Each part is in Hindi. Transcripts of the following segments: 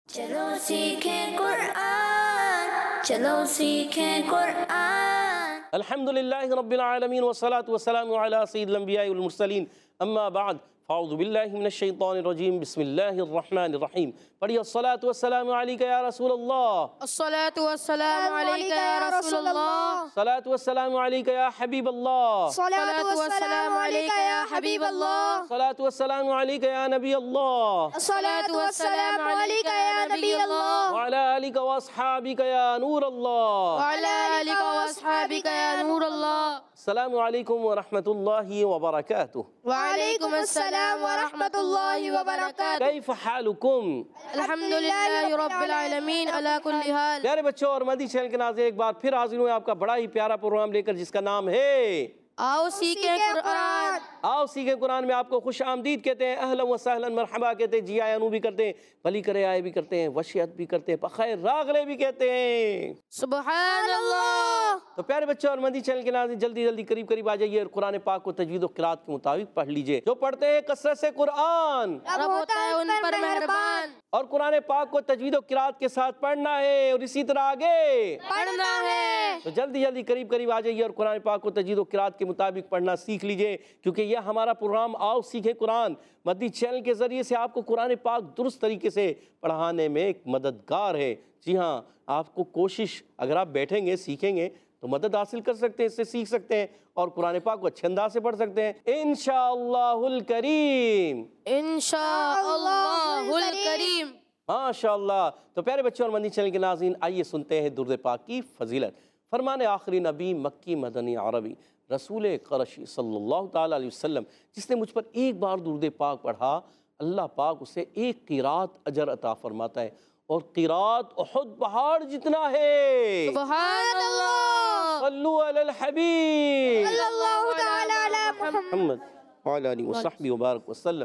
चलो सीखें कुरान, चलो सीखें कुरान। अल्हम्दुलिल्लाहि रब्बिल आलमीन वस्सलातु वस्सलामु अला सय्यिदिल अंबियाइ वल मुरसलीन अम्मा बाद फ़अऊज़ु बिल्लाहि मिनश शैतानिर रजीम बिस्मिल्लाहिर रहमानिर रहीम। पढ़िए अस्सलातु वस्सलामु अलैका या रसूलल्लाह, अस्सलातु वस्सलामु अलैका या रसूलल्लाह, सलातु वस्सलामु अलैका या हबीबल्लाह, सलातु वस्सलामु अलैका या हबीबल्लाह, सलातु वस्सलामु अलैका या नबी अल्लाह, सलातु वस्सलामु अलैका या नबी अल्लाह, व अला आलिका व अस्हाबिका या नूर अल्लाह, व अला आलिका व अस्हाबिका या नूर अल्लाह। अस्सलामु अलैकुम व रहमतुल्लाहि व बरकातुहू। व अलैकुम अस्सलाम व रहमतुल्लाहि व बरकातुहू। कैफ हालुकुम? अल्हम्दुलिल्लाहि रब्बिल आलमीन अला कुल्ली हाल। प्यारे बच्चों और मदी चैनल के नाज़रीन, एक बार फिर हाजिर हुए आपका बड़ा ही प्यारा प्रोग्राम लेकर, जिसका नाम है आओ सीखें कुरान। आओ सीखे कुरान में आपको खुश आमदीद कहते हैं, अहलन व सहलन मरहबा कहते हैं, जी आयानू भी करते हैं, भली करे आए भी करते हैं, वशियत भी करते हैं, बखैर रागले भी कहते हैं। सुभान अल्लाह। तो प्यारे बच्चों और मदी चैनल के नाज़रीन, जल्दी जल्दी करीब करीब आ जाइए और कुरान पाक को तजवीद और क़िराअत के मुताबिक पढ़ लीजिए। जो पढ़ते हैं कसरत से कुरान, रब होता है उन पर मेहरबान। और कुरान पाक को तजवीद और क़िराअत के साथ पढ़ना है और इसी तरह आगे पढ़ना है। तो जल्दी जल्दी करीब करीब आ जाइए और कुरान पाक को तजवीद और क़िराअत के मुताबिक पढ़ना सीख लीजिए, क्योंकि यह हमारा प्रोग्राम आओ सीखे कुरान मदनी चैनल के ज़रिए से आपको कुरान पाक दुरुस्त तरीके से पढ़ाने में एक मददगार है। जी हाँ, आपको कोशिश, अगर आप बैठेंगे सीखेंगे तो मदद हासिल कर सकते हैं, इससे सीख सकते हैं और कुरान पाक को अच्छे अंदाज से पढ़ सकते हैं इंशाअल्लाहुल करीम। इंशाअल्लाहुल करीम। माशाअल्लाह। तो प्यारे बच्चों और मदनी चैनल के नाज़रीन, आइए सुनते हैं दुरूद पाक की फजीलत। फरमान आखिरी नबी मक्की मदनी अरबी रसूल क़रशी सल्लल्लाहु ताला अलैहि वसल्लम, जिसने मुझ पर एक बार दुरूद पाक पढ़ा, अल्लाह पाक उसे एक क़िरात अजर अता फरमाता है, और क़िरात उहुद पहाड़ जितना है। सुभान अल्लाह। सल्लु अलल हबीब सल्लल्लाहु ताला अला मुहम्मद व अला आलिहि व सहबिहि व बारक वसल्लम।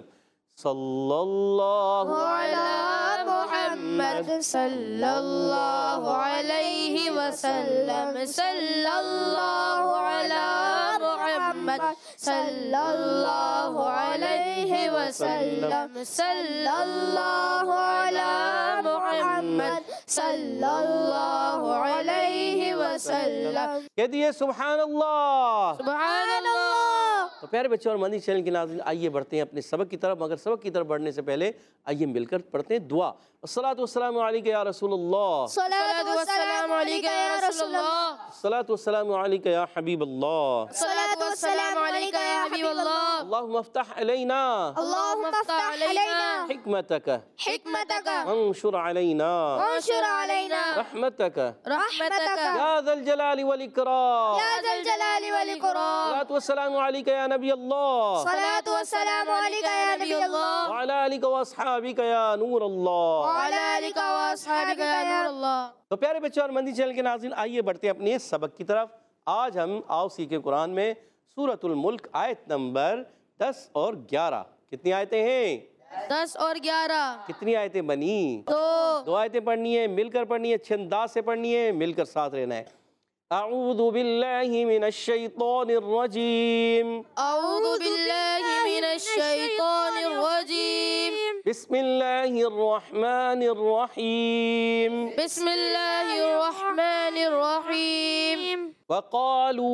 सल्लल्लाहु अला मुहम्मद सल्लल्लाहु अलैहि वसल्लम। सल्लल्लाहु अला मुहम्मद सल्लल्लाहु अलैहि वसल्लम। सल्लल्लाहु अला मुहम्मद सल्लल्लाहु अलैहि वसल्लम। कह दिए सुभान अल्लाह। सुभान अल्लाह। तो प्यारे बच्चों और मदनी चैनल के नाज़रीन, आइए बढ़ते हैं अपने सबक की तरफ, मगर सबक की तरफ बढ़ने से पहले आइए मिलकर पढ़ते हैं दुआ। अस्सलातु वस्सलामु अलैका या रसूलल्लाह, सलातु वस्सलामु अलैका या रसूलल्लाह, सलातु वस्सलामु अलैका या हबीबल्लाह, सलातु वस्सलामु अलैका या हबीबल्लाह। अल्लाहुम्मा अफ्तह अलैना अल्लाहुम्मा अफ्तह अलैना हिकमतक हिकमतक वंशुर अलैना वंशुर अलैना रहमतक रहमतक या ज़ल जलाली वल इकराम। या ज़ल जलाली वल इकराम। सलातु वस्सलामु अलैका या नबी अल्लाह, सलातु वस्सलामु अलैका या नबी अल्लाह, व अला आलिका व अस्हाबिका या नूर अल्लाह। व अला आलिका व अस्हाबिका या नूर अल्लाह। तो प्यारे बच्चों और मदनी चैनल के नाज़रीन, आइए बढ़ते हैं अपने सबक की तरफ। आज हम आओ सीखे कुरान में सूरतुल मुल्क आयत नंबर 10 और 11। कितनी आयतें हैं? 10 और 11। कितनी आयतें बनी? 2। 2 आयतें पढ़नी है, मिलकर पढ़नी है, अच्छे अंदाज से पढ़नी है, मिलकर साथ रहना है। अऊज़ु बिल्लाहि मिनश शैतानिर रजीम, अऊज़ु बिल्लाहि मिनश शैतानिर रजीम, बिस्मिल्लाहिर रहमानिर रहीम, बिस्मिल्लाहिर रहमानिर रहीम। वक़ालू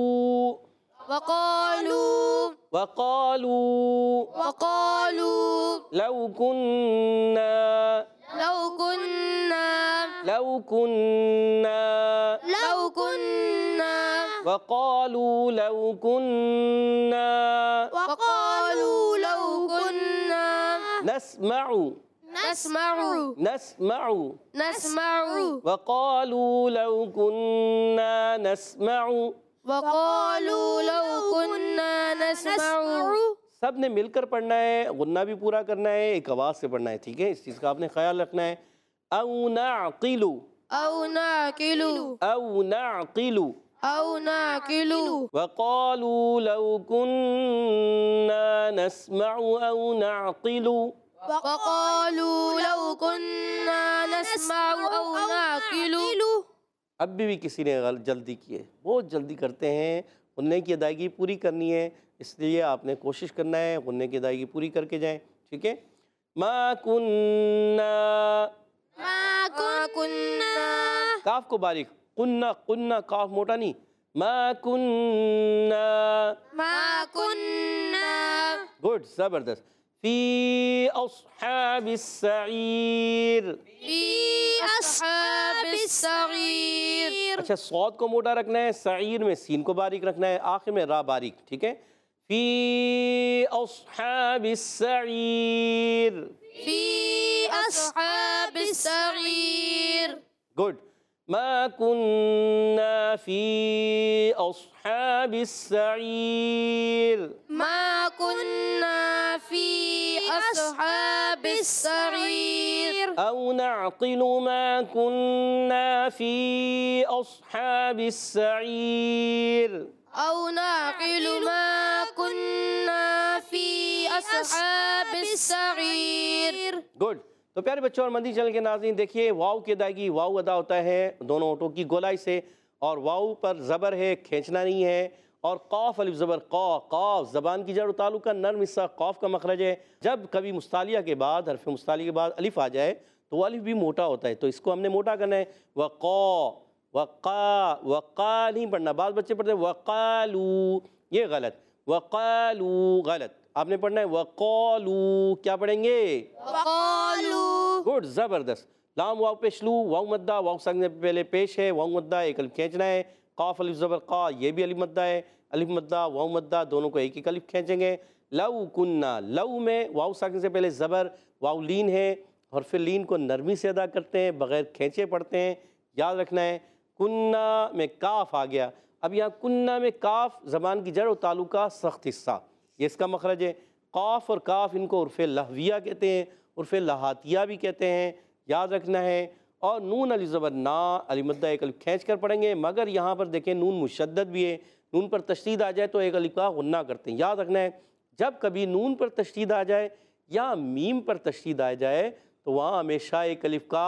वक़ालू वक़ालू वक़ालू लौ कुन्ना लौ कुन्ना लौ कुन्ना लौ कुन्ना वक़ालू लौ कुन्ना वक़ालू लौ कुन्ना नस्मअु नस्मअु नस्मअु नस्मअु वक़ालू लौ कुन्ना नस्मअु। वक़ालू लौ कुन्ना नस्मअु। सब ने मिलकर पढ़ना है, गुन्ना भी पूरा करना है, एक आवाज़ से पढ़ना है, ठीक है? इस चीज़ का आपने ख्याल रखना है। औ नअक़िलु औ नाक़िलु औ नअक़िलु औ नाक़िलु वक़ालू लौ कुन्ना नस्मअु औ नअक़िलु। वक़ालू लौ कुन्ना नस्मअु औ नाक़िलु। अब भी किसी ने जल्दी की है, बहुत जल्दी करते हैं, गुन्ने की अदायगी पूरी करनी है, इसलिए आपने कोशिश करना है गुन्ने की अदायगी पूरी करके जाएं, ठीक है? मा कुन्ना मा काफ को बारीक, कुन्ना कुन्ना, काफ मोटा नहीं, मा कुन्ना, मा कुन्ना, गुड, जबरदस्त। फी अस्हाबिस सईर, फी अस्हाबिस सगीर। अच्छा, सौद को मोटा रखना है, सईर में सीन को बारीक रखना है, आखिर में रा बारीक, ठीक है। फी अस्हाबिस सईर, फी अस्हाबिस सगीर। गुड। मा कुन्ना फी अस्हाबिस सईर, मा कुन्ना फी अस्हाबिस सगीर। औ नअक़िलु मा कुन्ना फी अस्हाबिस सईर, औ नाक़िलु मा कुन्ना फी अस्हाबिस सगीर। गुड। तो प्यारे बच्चों और मदनी चैनल के नाज़रीन, देखिए वाव की अदायगी, वाव अदा होता है दोनों होठों की गोलाई से, और वाव पर ज़बर है, खींचना नहीं है, और क़ाफ़ अलिफ ज़बर क़ा, क़ाफ़ ज़बान की जड़ और तालुक का नर्म हिस्सा क़ाफ़ का मखरज है। जब कभी मुस्तालिया के बाद, हरफ मुस्तालिया के बाद अलिफ आ जाए तो वो अलिफ भी मोटा होता है, तो इसको हमने मोटा करना है। वक़ा, वक़ा, वक़ा नहीं पढ़ना, बाद बच्चे पढ़ते हैं वक़ालू, ये गलत, वक़ालू गलत, आपने पढ़ना है वक़ालू, क्या पढ़ेंगे? वक़ालू। गुड, ज़बरदस्त। लाम वाव पेश लू, वाव मद्दा, वाव संग पहले पेश है, वाव मद्दा एक अलिफ खींचना है। क़ाफ़ अलिफ ज़बर क़ा, ये भी अलिफ मद्दा है, अलिफ मद्दा वाव मद्दा दोनों को एक ही अलिफ खींचेंगे। लऊ कुन्ना, लऊ में वाव साकिन से पहले ज़बर, वाव लीन है, और फिर लीन को नरमी से अदा करते हैं, बग़ैर खींचे पढ़ते हैं, याद रखना है। कुन्ना में काफ आ गया, अब यहाँ कुन्ना में काफ ज़बान की जड़ और तालु का सख्त हिस्सा, ये इसका मखरज है। काफ और काफ इनको उर्फ़े लहविया कहते हैं, उर्फ़े लहातिया भी कहते हैं, याद रखना है। और नून अलिफ ज़बर ना, अलिफ मद्दा एक अलिफ खींच कर पढ़ेंगे, मगर यहाँ पर देखें नून मुशद्दद भी है, नून पर तशदीद आ जाए तो एक अलिफ का गुन्ना करते हैं, याद रखना है। जब कभी नून पर तशदीद आ जाए या मीम पर तशदीद आ जाए तो वहाँ हमेशा एक अलिफ का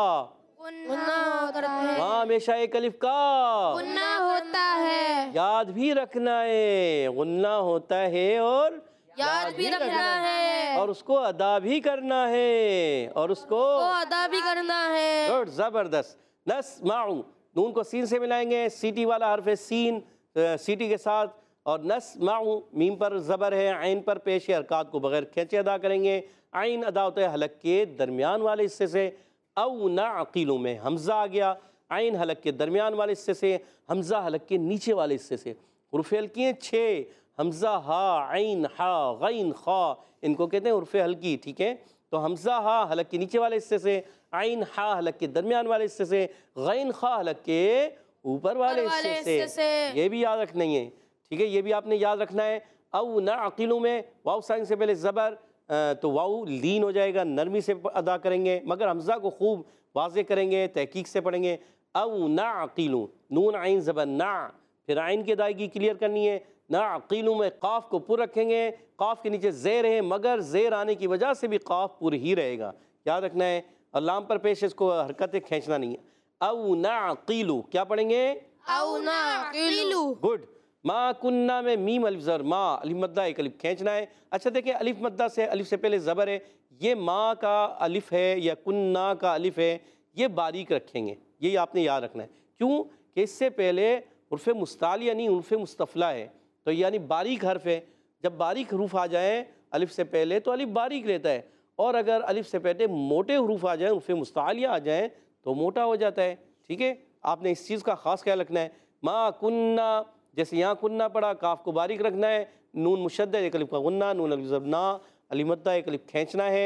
गुन्ना करते हैं, वहाँ हमेशा एक अलिफ का गुन्ना होता है, याद भी रखना है, गुन्ना होता है और याद भी रखना है, और उसको अदा भी करना है, और उसको अदा भी करना है। गुड, जबरदस्त। नस्माउ, नून को सीन से मिलाएंगे, सीटी वाला हर्फ है सीन सीटी के साथ, और नस्माउ मीम पर ज़बर है, आइन पर पेश है, हरकत को बगैर खींचे अदा करेंगे। आइन अदा होता है हलक के दरमियान वाले हिस्से से। औ नअक़िलु में हमज़ा आ गया, आइन हलक के दरमियान वाले हिस्से से, हमज़ा हलक के नीचे वाले हिस्से से। हुरूफ़ हल्की हैं 6, हमज़ा हा, आइन हा, गैन खा, इनको कहते हैं उर्फ़े हल्की, ठीक है। तो हमज़ा हा हलक के नीचे वाले हिस्से से, आइन हा हलक के दरमियान वाले हिस्से से, गैन खा हलक के ऊपर वाले हिस्से से, ये भी याद रखना है, ठीक है, ये भी आपने याद रखना है। औ नअक़िलु में वाव साइन से पहले ज़बर, तो वाव लीन हो जाएगा, नरमी से अदा करेंगे, मगर हमज़ा को खूब वाज़े करेंगे, तहकीक से पढ़ेंगे। औ नअक़िलु, नून आइन ज़बर ना, फिर आइन की अदायगी क्लियर करनी है। नअक़िलु में क़ाफ़ को पुर रखेंगे, क़ाफ़ के नीचे ज़ेर है, मगर ज़ेर आने की वजह से भी क़ाफ़ पुर ही रहेगा, याद रखना है। और लाम पर पेश इसको हरकतें खींचना नहीं है। औ नअक़िलु, क्या पढ़ेंगे? औ नअक़िलु। गुड। मा कुन्ना में मीम अलिफ ज़र मा, अलिफ मद्दा एक अलिफ खींचना है। अच्छा देखिए, अलिफ मद्दा से अलिफ से पहले ज़बर है, ये मा का अलिफ है या कुन्ना का अलिफ है, ये बारीक रखेंगे, ये आपने याद रखना है। क्यों कि इससे पहले उर्फ़े मुस्तालिया नहीं, उर्फ़े मुस्तफ़ला है, तो यानी बारीक हर्फ है। जब बारीक हरूफ आ जाएँ अलिफ से पहले तो अलिफ बारीक रहता है, और अगर अलिफ से पहले मोटे हरूफ आ जाएँ, उर्फ़े मुस्तालिया आ जाएँ तो मोटा हो जाता है, ठीक है। आपने इस चीज़ का ख़ास ख्याल रखना है। मा कुन्ना, जैसे यहाँ कुन्ना पड़ा, काफ को बारीक रखना है, नून मुशद्दद एक अलिफ का गुन्ना, नून अलिफ ज़बर ना, अलिफ मद्दा एक अलिफ खींचना है।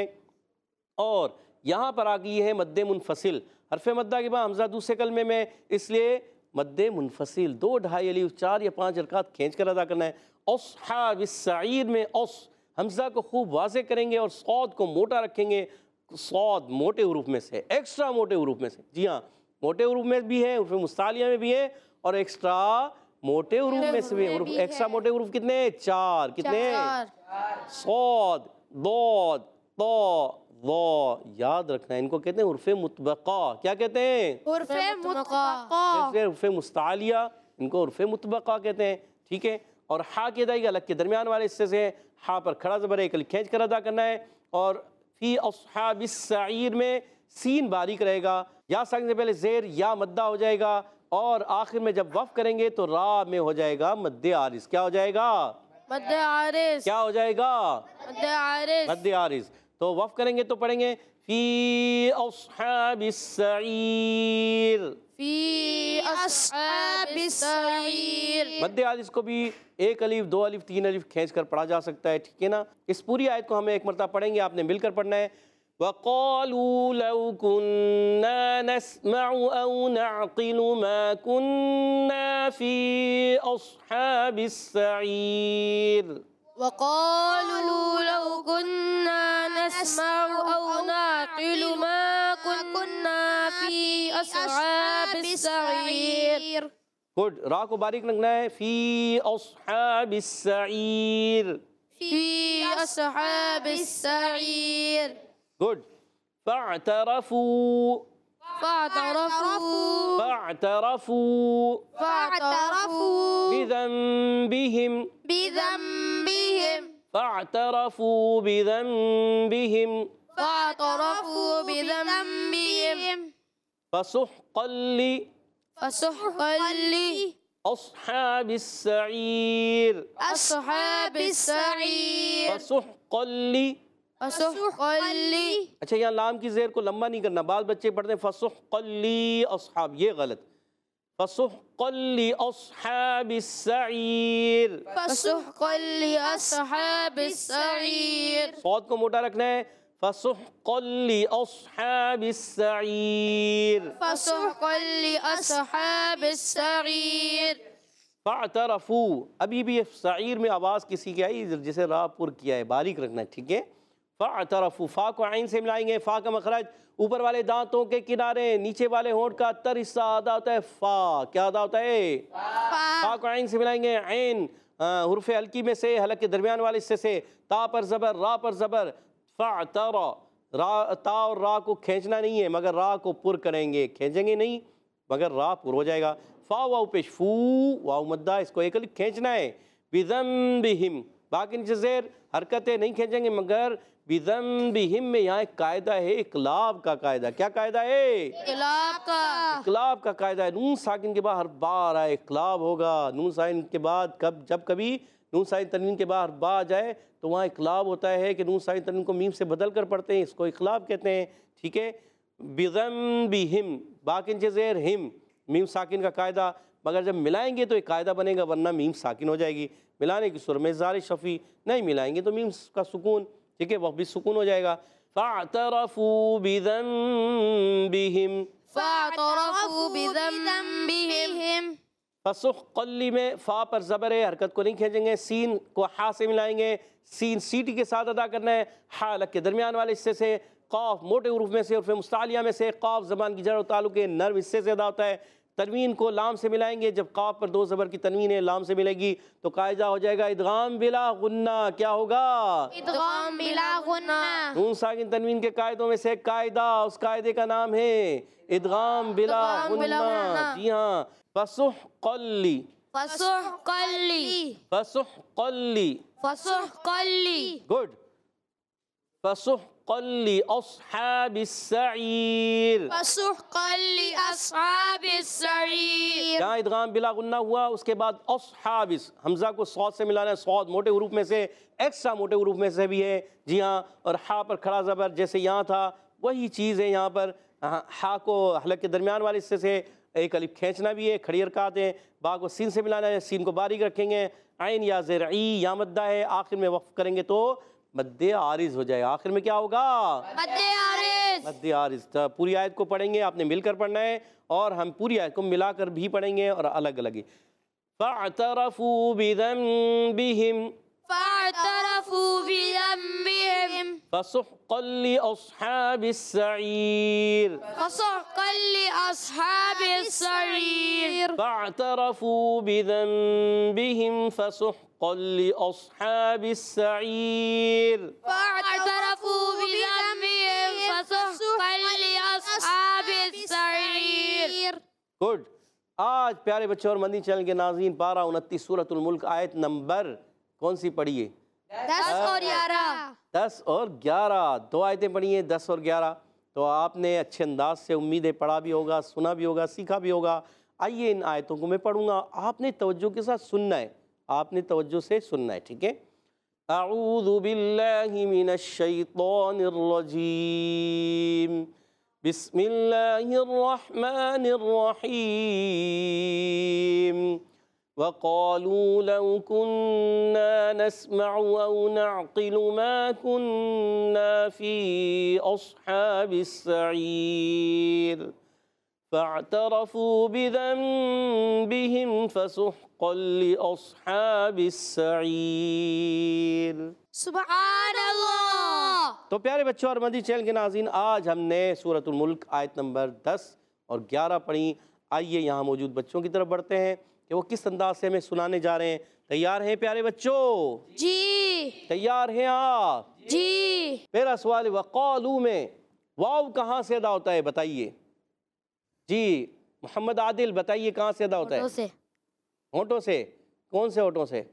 और यहाँ पर आ गई है मद्दे मुनफसिल, हरफ मद्दा के बाद हमज़ा दूसरे कलमे में, इसलिए मद्दे मुनफसिल 2 ढाई अलिफ 4 या 5 हरकत खींच कर अदा करना है। अस्हाबिस सईर में औस हमज़ा को खूब वाज़े करेंगे और सौद को मोटा रखेंगे, सौद मोटे हरूफ में से, एक्स्ट्रा मोटे हरूफ में से, जी हाँ, मोटे हरूफ में भी है, उर्फ़े मुस्तालिया में भी है, और एक्स्ट्रा मोटे हरूफ में से भी है। एक्स्ट्रा मोटे हरूफ कितने? 4, कितने? सौद, दौद, तो, वो, याद रखना है, इनको कहते हैं उर्फ़े मुतबक़ा। क्या कहते हैं? उर्फ़े मुतबक़ा। जैसे उर्फ़े मुस्तालिया, इनको उर्फ़े मुतबक़ा कहते हैं, ठीक है। और हा की अदायगी अलग के दरमियान वाले हिस्से से, हा पर खड़ा ज़बर एक अलिफ खींच कर अदा करना है। और फ़ी अस्हाबिस सईर में सीन बारीक रहेगा, या साकिन से पहले ज़ेर या मद्दा हो जाएगा, और आखिर में जब वफ़ करेंगे तो रा में हो जाएगा मद्दे आरिज़। क्या हो जाएगा? मद्दे आरिज़। क्या हो जाएगा? मद्दे आरिज़। मद्दे आरिज़। तो वफ़ करेंगे तो पढ़ेंगे फ़ी अस्हाबिस सईर। फ़ी अस्हाबिस सईर। मद्दे आरिज़ को भी एक अलिफ, दो अलिफ, तीन अलिफ खींच कर पढ़ा जा सकता है, ठीक है ना। इस पूरी आयत को हमें एक मरतबा पढ़ेंगे, आपने मिलकर पढ़ना है। वक़ालू लौ कुन्ना नस्मअु औ नअक़िलु मा कुन्ना फ़ी अस्हाबिस सईर। वक़ालू लौ कुन्ना नस्मअु औ नअक़िलु मा कुन्ना फ़ी अस्हाबिस सईर। गुड, रा को बारीक रखना है। फ़ी अस्हाबिस सईर। फ़ी अस्हाबिस सईर। गुड। फ़अतरफ़ू। फ़अतरफ़ू। फ़अतरफ़ू फ़अतरफ़ू बिज़ंबिहिम। बिज़ंबिहिम। फ़अतरफ़ू बिज़ंबिहिम फ़अतरफ़ू बिज़ंबिहिम। फ़सुह्क़न लि फ़सुह्क़न लि अस्हाबिस सईर। अस्हाबिस सईर। फ़सुह्क़न लि। फ़सुह्क़न लि। अच्छा, यहाँ लाम की ज़ेर को लंबा नहीं करना। बाल बच्चे पढ़ते हैं फ़सुह्क़न लि अस्हाब, ये गलत। फ़सुह्क़न लि अस्हाबिस सईर। फ़सुह्क़न लि अस्हाबिस सईर। सौद को मोटा रखना है। फ़सुह्क़न लि अस्हाबिस सईर। फ़सुह्क़न लि अस्हाबिस सईर। फ़अतरफ़ू, अभी भी सईर में आवाज़ किसी की आई जिसे रा पुर किया है, बारीक रखना है, ठीक है। फ़अतरफ़ू, फ़ा को आइन से मिलाएंगे। फ़ा का मखरज ऊपर वाले दांतों के किनारे, नीचे वाले होंठ का तर हिस्सा अदा होता है फ़ा। क्या अदा होता है? फ़ा को आइन से मिलाएंगे। आइन हुर्फ़ हल्की में से, हलक के दरमियान वाले हिस्से से। ता पर ज़बर, रा पर ज़बर। फ़अतरा, रा, ता और रा को खींचना नहीं है, मगर रा को पुर करेंगे। खींचेंगे नहीं मगर रा पुर हो जाएगा। फ़ा वाव पेश फू, वाव मद्दा, इसको एक अलिफ खींचना है। बिज़ंबिहिम, बाकी नीचे ज़ेर, हरकतें नहीं खींचेंगे मगर बिज़ंबिहिम में यहाँ एक कायदा है, इक़लाब का कायदा। क्या कायदा है? इक़लाब का। इक़लाब का कायदा है। नून साकिन के बाद हर बार आए इक़लाब होगा। नून साकिन के बाद जब कभी नून साकिन तनवीन के बाद बा आ जाए तो वहाँ इक़लाब होता है कि नून साकिन तनवीन को मीम से बदल कर पढ़ते हैं, इसको इक़लाब कहते हैं, ठीक है। बिज़ंबिहिम, बाकी नीचे ज़ेर, हिम, मीम साकिन का कायदा, मगर जब मिलाएंगे तो एक कायदा बनेगा, वरना मीम साकिन हो जाएगी। मिलाने की सूरत में ज़ार शफ़ी, नहीं मिलाएंगे तो मीम का सुकून, ठीक है, वह भी सुकून हो जाएगा। फ़अतरफ़ू बिज़ंबिहिम। फ़अतरफ़ू बिज़ंबिहिम। फ़सुह्क़न लि में फ़ा पर ज़बर है, हरकत को नहीं खींचेंगे। सीन को हा से मिलाएंगे। सीन सीटी के साथ अदा करना है। हा हलक के दरमियान वाले हिस्से से। क़ाफ मोटे उरूफ में से, उर्फ़ मुस्तालिया में से। क़ाफ ज़बान की जड़ और ताल्लुक़ के नर्म हिस्से से अदा होता है। तनवीन को लाम से मिलाएंगे। जब क़ाफ पर दो ज़बर की तनवीन है, लाम से मिलेगी तो कायदा हो जाएगा इदगाम बिला गुन्ना। क्या होगा? इदगाम बिला गुन्ना। नून साकिन तनवीन के कायदों में से एक कायदा, उस कायदे का नाम है इदगाम बिला गुन्ना। जी हाँ। फ़सुह्क़न लि। फ़सुह्क़न लि। फ़सुह्क़न लि। फ़सुह्क़न लि। गुड। फ़सुह्क़न लि अस्हाबिस सईर। फ़सुह्क़न लि अस्हाबिस सईर। यहाँ इदगाम बिला गुन्ना हुआ, उसके बाद अस्हाबिस, हमज़ा को सौद से मिलाना है। सौद मोटे उरूफ में से, एक्स्ट्रा मोटे उरूफ में से भी है, जी हाँ। और हा पर खड़ा ज़बर जैसे यहाँ था वही चीज़ है यहाँ पर। हा को हलक के दरमियान वाले हिस्से से एक अलिफ खींचना भी है, खड़ी हरकत है। बा को सीन से मिलाना है, सीन को बारीक रखेंगे। आइन या ज़ेर ई या मद्दा है, आखिर में वक्फ करेंगे तो मद्दे आरिज़ हो जाए। आखिर में क्या होगा? मद्दे आरिज़। मद्दे आरिज़। तो पूरी आयत को पढ़ेंगे, आपने मिलकर पढ़ना है, और हम पूरी आयत को मिलाकर भी पढ़ेंगे और अलग अलग ही। फ़अतरफ़ू बिज़ंबिहिम। फ़अतरफ़ू बिज़ंबिहिम। फ़सुह्क़न लि अस्हाबिस सईर। फ़सुह्क़न लि अस्हाबिस सईर। फ़अतरफ़ू बिज़ंबिहिम फ़सुह्क़न लि अस्हाबिस सईर। फ़अतरफ़ू बिज़ंबिहिम फ़सुह्क़न लि अस्हाबिस सईर। गुड। आज प्यारे बच्चों और मदनी चैनल के नाज़रीन, पारा 29 सूरतुल मुल्क आयत नंबर कौन सी पढ़िए? 10 और 11। 10 और 11, दो आयतें पढ़ी हैं, 10 और 11। तो आपने अच्छे अंदाज से उम्मीद है पढ़ा भी होगा, सुना भी होगा, सीखा भी होगा। आइए इन आयतों को मैं पढ़ूँगा, आपने तवज्जो के साथ सुनना है, आपने तवज्जो से सुनना है, ठीक है। अऊज़ु बिल्लाहि मिनश शैतानिर रजीम, बिस्मिल्लाहिर रहमानिर रहीम। वक़ालू लौ कुन्ना नस्मअु औ नअक़िलु मा कुन्ना फ़ी अस्हाबिस सईर फ़अतरफ़ू बिज़ंबिहिम फ़सुहक़्क़न लिअस्हाबिस सईर। सुभान अल्लाह। तो प्यारे बच्चों और मदनी चैनल के नाज़रीन, आज हमने सूरतुल मुल्क आयत नंबर 10 और 11 पढ़ी। आइए यहाँ मौजूद बच्चों की तरफ बढ़ते हैं कि वो किस अंदाज से हमें सुनाने जा रहे हैं। तैयार हैं प्यारे बच्चों? जी तैयार हैं आप? जी। पहला सवाल, वक़ालू में वाव कहाँ से अदा होता है, बताइए जी। मोहम्मद आदिल बताइए कहाँ से अदा होता है? होठों से। होठों से। कौन से होठों से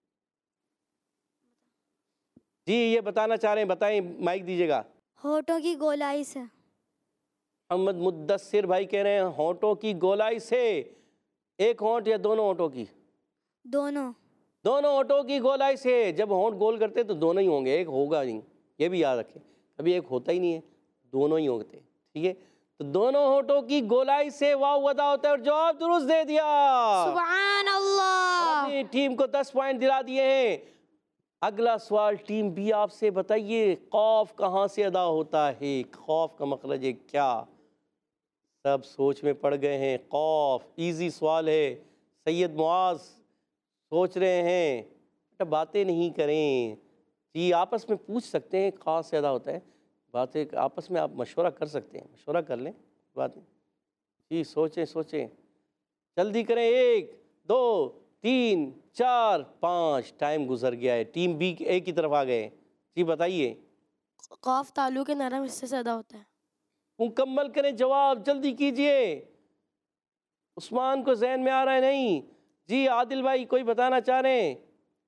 जी, ये बताना चाह रहे हैं, बताएं, माइक दीजिएगा। होठों की गोलाई से। मोहम्मद मुद्दस्सिर भाई कह रहे हैं होठों की गोलाई से। एक होंठ या दोनों होठों की? दोनों। दोनों होठों की गोलाई से। जब होंठ गोल करते तो दोनों ही होंगे, एक होगा नहीं, ये भी याद रखें, कभी एक होता ही नहीं है, दोनों ही होते, ठीक है। तो दोनों होठों की गोलाई से वाव अदा होता है और जवाब दुरुस्त दे दिया। सुभान अल्लाह। अपनी टीम को 10 पॉइंट दिला दिए हैं। अगला सवाल टीम बी आपसे, बताइए खौफ कहाँ से अदा होता है? खौफ का मखरज है क्या? सब सोच में पड़ गए हैं। खौफ इजी सवाल है। सैयद मुआज सोच रहे हैं, बेटा बातें नहीं करें जी, आपस में पूछ सकते हैं कहाँ से अदा होता है, बातें आपस में आप मशवरा कर सकते हैं, मशवरा कर लें, बात नहीं जी। सोचें सोचें, जल्दी करें। 1 2 3 4 5, टाइम गुजर गया है। टीम बी ए की तरफ आ गए जी, बताइए। खौफ तालू के नरम हिस्से से अदा होता है। मुकम्मल करें जवाब, जल्दी कीजिए। उस्मान को जहन में आ रहा है नहीं जी। आदिल भाई कोई बताना चाह रहे हैं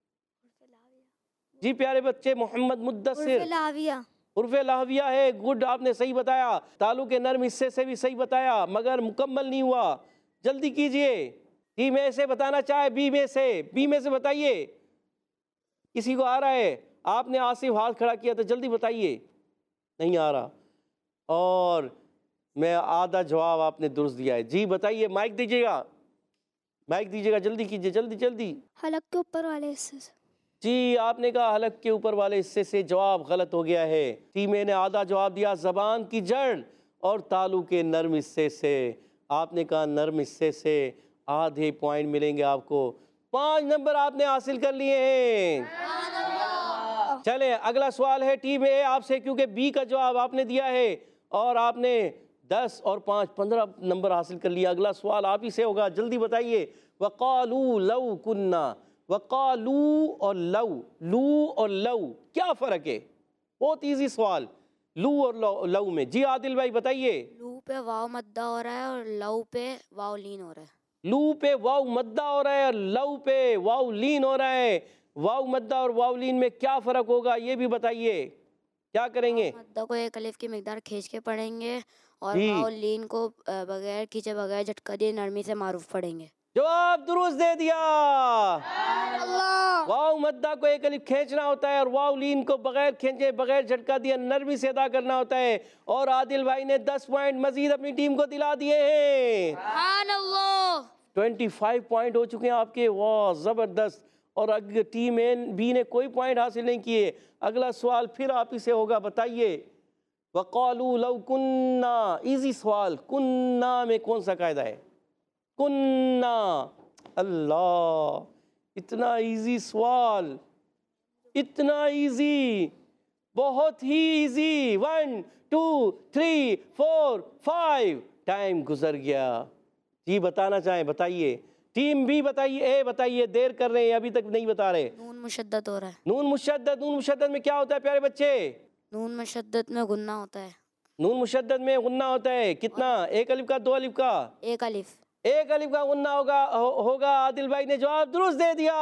जी? प्यारे बच्चे, मोहम्मद मुद्दस्सिर लाविया। उर्फ़े लाहविया है। गुड, आपने सही बताया। तालु के नरम हिस्से से भी सही बताया, मगर मुकम्मल नहीं हुआ। जल्दी कीजिए। डी में से बताना चाहे, बी में से? बी में से बताइए, किसी को आ रहा है? आपने आसिफ हाथ खड़ा किया तो जल्दी बताइए। नहीं आ रहा, और मैं आधा जवाब आपने दुरुस्त दिया है जी। बताइए, माइक दीजिएगा, माइक दीजिएगा, जल्दी कीजिए, जल्दी जल्दी। हलक के ऊपर वाले हिस्से से। जी, आपने कहा हलक के ऊपर वाले हिस्से से, जवाब गलत हो गया है। टीमे ने आधा जवाब दिया ज़बान की जड़ और तालु के नर्म हिस्से से। आपने कहा नर्म हिस्से से। आधे पॉइंट मिलेंगे आपको। 5 नंबर आपने हासिल कर लिए हैं। चले, अगला सवाल है टीम ए आपसे, क्योंकि बी का जवाब आपने दिया है और आपने 10 और 5 15 नंबर हासिल कर लिया। अगला सवाल आप ही से होगा, जल्दी बताइए। वक़ालू लौ कुन्ना, वक़ालू और लौ, लू और लौ क्या फ़र्क है? बहुत ईजी सवाल, लू और लौ में। जी आदिल भाई बताइए। लू पे वाव मद्दा हो रहा है और लऊ पे वाव लीन हो रहा है। लू पे वाव मद्दा हो रहा है और लौ पे वाव लीन हो रहा है। वाव मद्दा और वाव लीन में क्या फ़र्क होगा, ये भी बताइए। क्या करेंगे? मद्दा को एक अलिफ की मिकदार खींच के पढ़ेंगे और जी। वाव लीन को बगैर खींचे बगैर झटका दिए नरमी से मारूफ पढ़ेंगे। जवाब दुरुस्त दे दिया। अल्लाह। वाव मद्दा को एक अलिफ खींचना होता है और वाव लीन को बगैर खींचे बगैर झटका दिया नरमी से अदा करना होता है। और आदिल भाई ने 10 पॉइंट मजीद अपनी टीम को दिला दिए हैं। 25 पॉइंट हो चुके हैं आपके। वाह, ज़बरदस्त। और अगर टीम ए बी ने कोई पॉइंट हासिल नहीं किए। अगला सवाल फिर आप ही से होगा, बताइए। वक़ालू लौ कुन्ना, इजी सवाल। कुन्ना में कौन सा कायदा है? कुन्ना, अल्लाह, इतना इजी सवाल, इतना इजी, बहुत ही इजी। 1 2 3 4 5, टाइम गुजर गया जी। बताना चाहें बताइए। टीम बी बताइए, ए बताइए, देर कर रहे हैं, अभी तक नहीं बता रहे। नून मुशद्दद हो रहा है। नून मुशद्दद, नून मुशद्दद में क्या होता है प्यारे बच्चे? नून मुशद्दद में गुन्ना होता है। नून मुशद्दद में गुन्ना होता है। कितना? 1 अलिफ का, 2 अलिफ का? एक अलिफ। 1 अलिफ का गुन्ना होगा। आदिल भाई ने जवाब दुरुस्त दे दिया।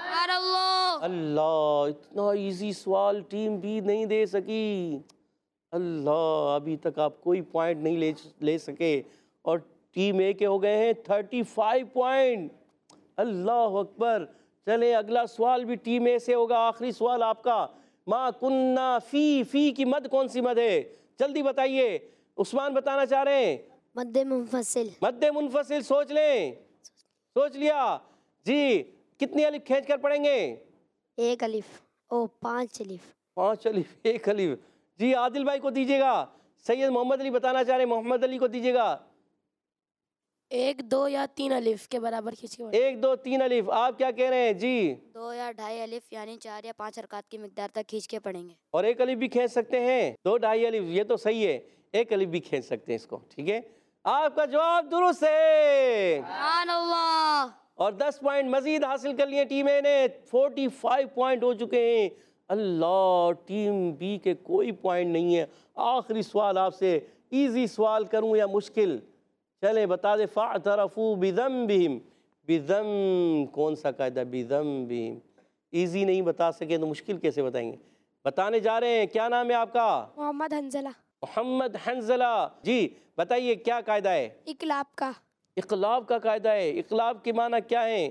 अल्लाह, इतना इजी सवाल टीम बी नहीं दे सकी। अल्लाह, अभी तक आप कोई पॉइंट नहीं ले सके और टीम ए के हो गए हैं 35 पॉइंट। अल्लाह अकबर। चले अगला सवाल भी टीम ए से होगा। आखिरी सवाल आपका। मा कुन्ना फी की मद कौन सी मद है? जल्दी बताइए। उस्मान बताना चाह रहे हैं। मद्दे मुंफसिल। मद्दे मुनफसिल। सोच लें। सोच लिया जी। कितनी अलिफ खींच कर पढ़ेंगे? एक अलिफ ओ 5 अलिफ। 5 अलिफ 1 अलिफ। जी आदिल भाई को दीजिएगा। सैयद मोहम्मद अली बताना चाह रहे हैं, मोहम्मद अली को दीजिएगा। 1, 2 या 3 अलिफ के बराबर खींच के 1, 2, 3 अलिफ। आप क्या कह रहे हैं जी? 2 या 2.5 अलिफ यानी 4 या 5 हरकत की मिकदार तक खींच के पढ़ेंगे। और 1 अलिफ भी खींच सकते हैं। 2, 2.5 अलिफ, ये तो सही है। 1 अलिफ भी खींच सकते हैं इसको। ठीक है, आपका जवाब दुरुस्त है। सुभान अल्लाह। और 10 पॉइंट मजीद हासिल कर लिए टीम ए ने। 45 पॉइंट हो चुके हैं। अल्लाह, टीम बी के कोई पॉइंट नहीं है। आखिरी सवाल आपसे, इजी सवाल करूं या मुश्किल? चले बता दे। फ़अतरफ़ू बिज़म्बिहिम। बिज़म कौन सा कायदा? बिज़म्बिहिम। इजी नहीं बता सके तो मुश्किल कैसे बताएंगे? बताने जा रहे हैं। क्या नाम है आपका? मोहम्मद हंजला। मोहम्मद हंजला जी, बताइए क्या कायदा है? इकलाब का। इक़लाब का कायदा है। इक़लाब की माना क्या है?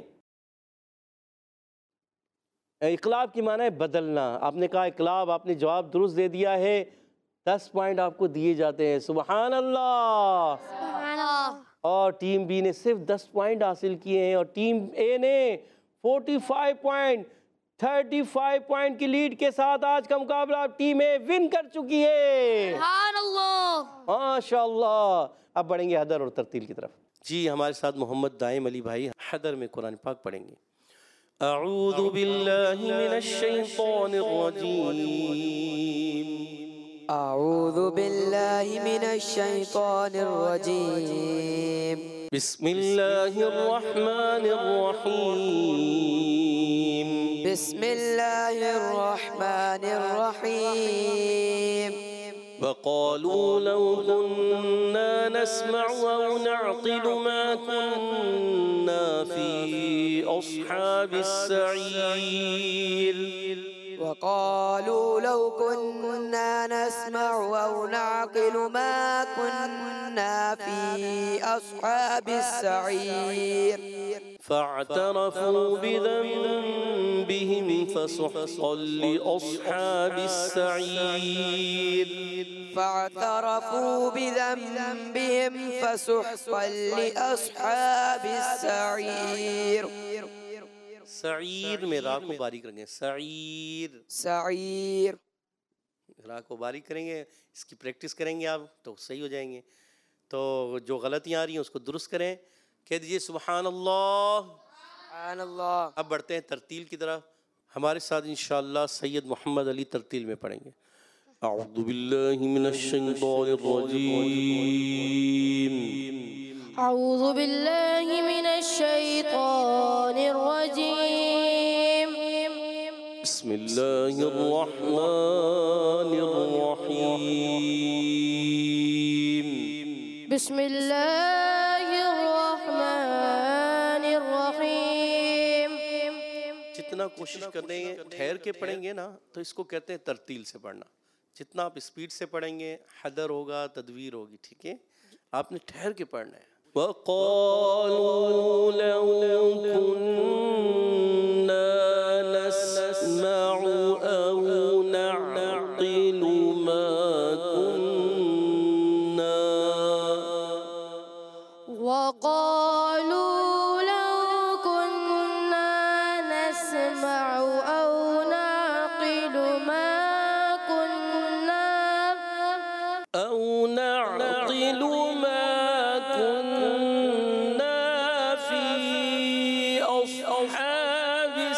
इक़लाब की माना है बदलना। आपने कहा इक़लाब, आपने जवाब दुरुस्त दे दिया है। 10 पॉइंट आपको दिए जाते हैं। सुबहान अल्लाह। और टीम बी ने सिर्फ 10 पॉइंट हासिल किए हैं और टीम ए ने 45 पॉइंट। 35 पॉइंट की लीड के साथ आज का मुकाबला टीम ए विन कर चुकी है। सुभान अल्लाह। माशाअल्लाह। अब बढ़ेंगे हदर और तरतील की तरफ। जी, हमारे साथ मोहम्मद दाइम अली भाई हदर में कुरान पाक पढ़ेंगे। अऊज़ु बिल्लाहि मिनश शैतानिर रजीम। अऊज़ु बिल्लाहि मिनश शैतानिर रजीम। बिस्मिल्लाहिर रहमानिर रहीम। बिस्मिल्लाहिर रहमानिर रहीम। वक़ालू लौ कुन्ना नस्मअु औ नअक़िलु मा कुन्ना फ़ी अस्हाबिस सईर। वक़ालू लौ कुन्ना नस्मअु औ नअक़िलु मा कुन्ना फ़ी अस्हाबिस सईर। फ़अतरफ़ू बिज़ंबिहिम फ़सुहक़न लिअस्हाबिस सईर। फ़अतरफ़ू बिज़ंबिहिम फ़सुहक़न लिअस्हाबिस सईर। सईर में रा को बारीक करेंगे। सईर। सईर। रा को बारीक करेंगे। इसकी प्रैक्टिस करेंगे आप तो सही हो जाएंगे। तो जो गलतियाँ आ रही हैं उसको दुरुस्त करें। कह दीजिए सुबहान अल्लाह। सुभान अल्लाह। अब बढ़ते हैं तरतील की तरफ। हमारे साथ इंशाअल्लाह सैयद मोहम्मद अली तरतील में पढ़ेंगे। अऊज़ु बिल्लाहि मिनश शैतानिर रजीम। अऊज़ु बिल्लाहि मिनश शैतानिर रजीम। बिस्मिल्लाहिर रहमानिर रहीम। बिस्मिल्लाहिर रहमानिर रहीम। जितना कोशिश करेंगे ठहर के पढ़ेंगे ना तो इसको कहते हैं तरतील से पढ़ना। जितना आप स्पीड से पढ़ेंगे हदर होगा, तदवीर होगी। ठीक है, आपने ठहर के पढ़ना है। वक़ालू लौ कुन्ना नस्मअु औ नअक़िलु मा कुन्ना। वक़ालू लौ कुन्ना नस्मअु औ नअक़िलु मा कुन्ना फ़ी अस्हाबिस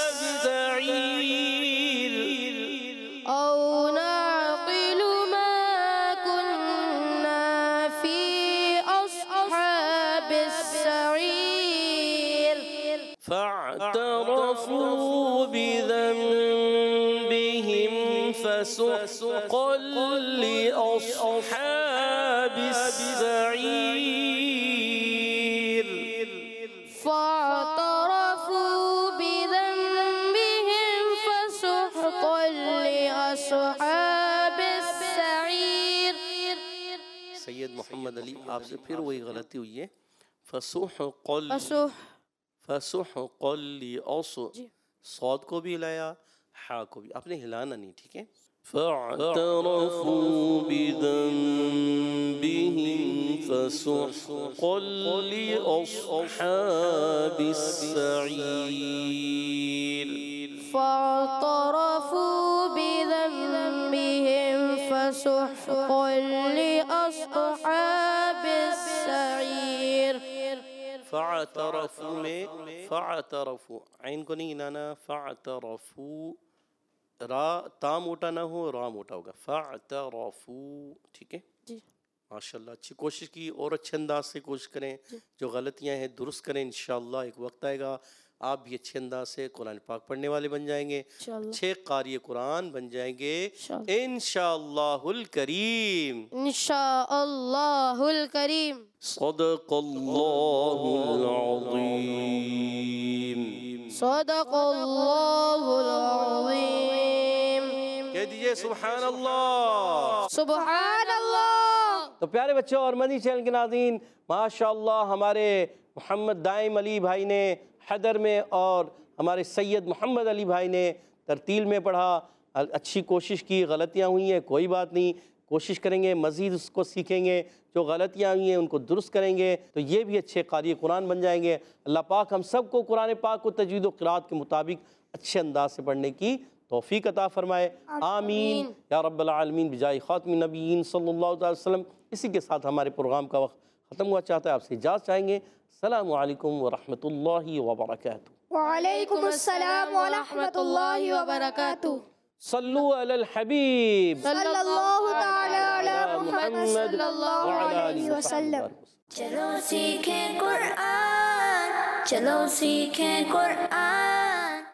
सईर। औ नअक़िलु मा कुन्ना फ़ी अस्हाबिस सईर। फ़अतरफ़ू बिज़ंबिहिम फ़सुहक़न लिअस्हाबिस सईर। फ़अतरफ़ू बिज़ंबिहिम फ़सुहक़न लिअस्हाबिस सईर। आपसे फिर वही गलती हुई है। फसुहक़ल जी। सौद को भी हिलाया, हा को भी, आपने हिलाना नहीं, ठीक है। फ़अतरफ़ू बिज़ंबिहिम फसुहक़ल लिअस्हाबिस्सईर। فاعترفوا بذنبهم فسحقا لأصحاب السعير। फ़अतरफ़ू में फ़अतरफ़ू आइन को नहीं हिलाना, फ़अतरफ़ू रा ता मोटा ना हो, रा मोटा होगा, फ़अतरफ़ू, ठीक है जी। माशाल्लाह, अच्छी कोशिश की और अच्छे अंदाज से कोशिश करें, जो गलतियां हैं दुरुस्त करें। इंशाअल्लाह एक वक्त आएगा आप भी अच्छे अंदाज से कुरान पाक पढ़ने वाले बन जाएंगे, अच्छे क़ारी कुरान बन जाएंगे इंशाअल्लाहुल करीम। इंशाअल्लाहुल करीम। सदक़ल्लाहुल अज़ीम। सदक़ल्लाहुल अज़ीम। कह दीजिए सुभान अल्लाह। सुभान अल्लाह। तो प्यारे बच्चों और मदनी चैनल के नाज़रीन, माशाअल्लाह हमारे मोहम्मद दाइम अली भाई ने हैदर में और हमारे सैयद मोहम्मद अली भाई ने तरतील में पढ़ा। अच्छी कोशिश की, गलतियाँ हुई हैं कोई बात नहीं, कोशिश करेंगे मज़ीद उसको सीखेंगे, जो गलतियाँ हुई हैं उनको दुरुस्त करेंगे तो ये भी अच्छे क़ारी कुरान बन जाएंगे। अल्लाह पाक हम सब को कुरान पाक को तजवीद व क़िराअत के मुताबिक अच्छे अंदाज से पढ़ने की तौफ़ीक अता फ़रमाए, आमीन या रब्बल आलमीन बिजाय ख़ातिमिन नबिय्यीन सल्लल्लाहु अलैहि वसल्लम। इसी के साथ हमारे प्रोग्राम का वक्त ख़त्म हुआ चाहता है, आपसे इजाज़त चाहेंगे। अस्सलामु अलैकुम व रहमतुल्लाहि व बरकातुहू। वालेकुम अस्सलाम व रहमतुल्लाहि व बरकातुहू। सल्लु अलल हबीब सल्लल्लाहु तआला अला मुहम्मद सल्लल्लाहु अलैहि वसल्लम। चलो सीखें कुरान, चलो सीखें कुरान।